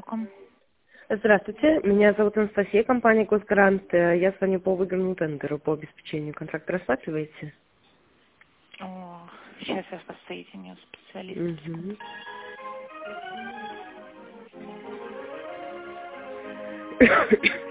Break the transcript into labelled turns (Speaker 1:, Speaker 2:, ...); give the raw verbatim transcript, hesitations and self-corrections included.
Speaker 1: слухом.
Speaker 2: Здравствуйте, меня зовут Анастасия, компания «Госгарант». Я звоню по выигранному тендеру по обеспечению контракта. Рассматриваете?
Speaker 1: О, сейчас я вас соединю с специалистом.
Speaker 2: Угу.